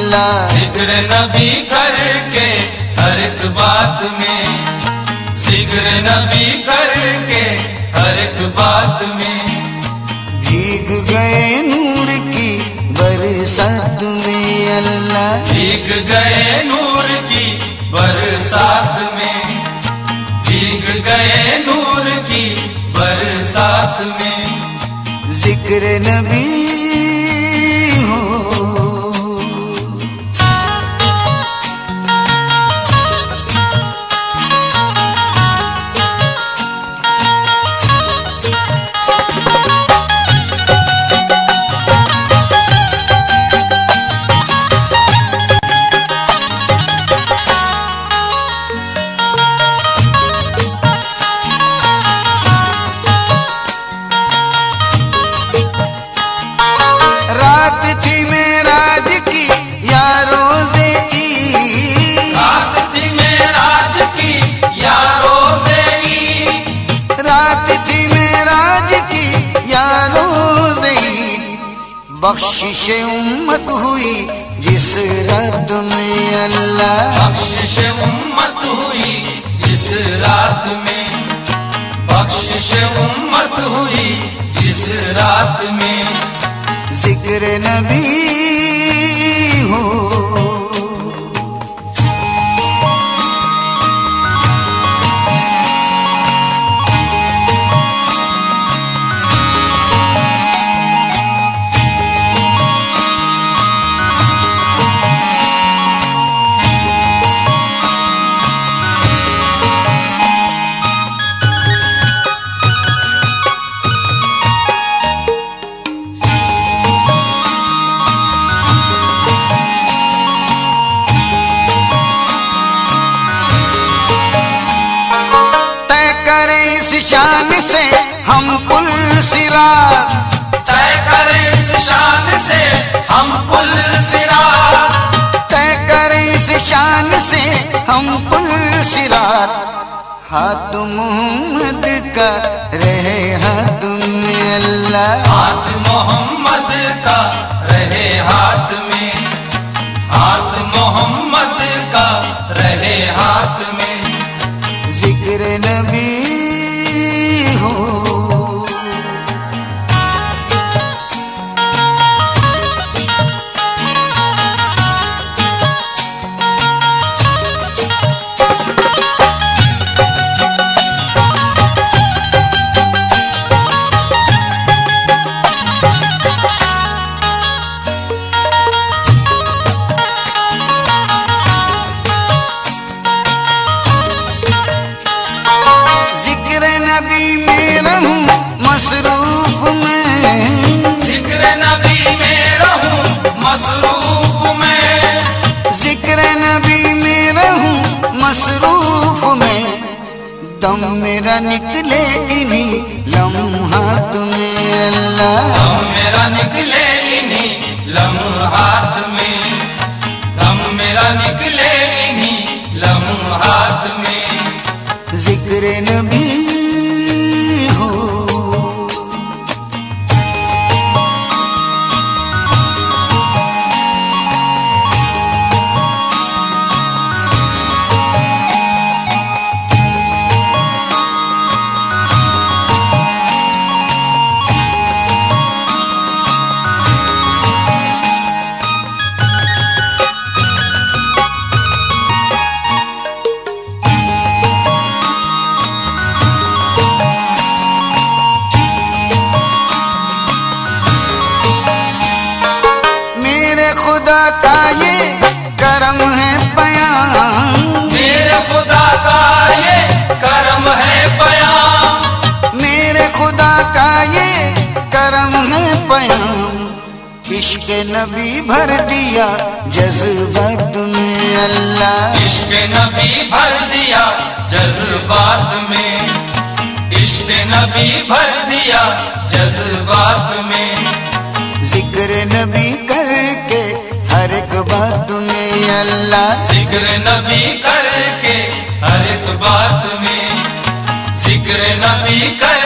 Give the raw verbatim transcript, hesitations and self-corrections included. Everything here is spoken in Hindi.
अल्लाह। जिक्र नबी करके हर एक बात में, जिक्र नबी करके हर एक बात में। भीग गए नूर की बरसात में अल्लाह। भीग गए नूर की बरसात में, भीग गए नूर की बरसात में। जिक्र नबी हो बख्शिश उम्मत हुई जिस रात में अल्लाह। बख्शिश उम्मत हुई जिस रात में, बख्शिश उम्मत हुई जिस रात में। जिक्र नबी हो शान से हम पुल सिरात, तय करें इस शान से हम पुल सिरात, तय करें इस शान से हम पुल सिरात। हाथ मोहम्मद का रहे हाथ में अल्लाह। हाथ मोहम्मद का रहे हाथ में, हाथ मोहम्मद का रहे हाथ में। जिक्र नबी हो नबी में रहूं मसरूफ में, जिक्र नबी में रहूं मसरूफ में, जिक्र नबी में रहूं मसरूफ में। दम मेरा निकले इन्हीं लम्हात में अल्लाह। दम मेरा निकले इन्हीं लम्हात में, दम मेरा निकले इन्हीं लम्हात में। जिक्र नबी खुदा का ये करम है बयां, मेरे खुदा का ये करम है बयां, मेरे खुदा का ये करम है बयां। इश्क नबी भर दिया जज्बात में अल्लाह। इश्क नबी भर दिया जज्बात में, इश्क नबी भर दिया जज्बात में। जिक्र नबी करके हर एक बात में अल्लाह। जिक्र नबी करके हर एक बात में, जिक्र नबी कर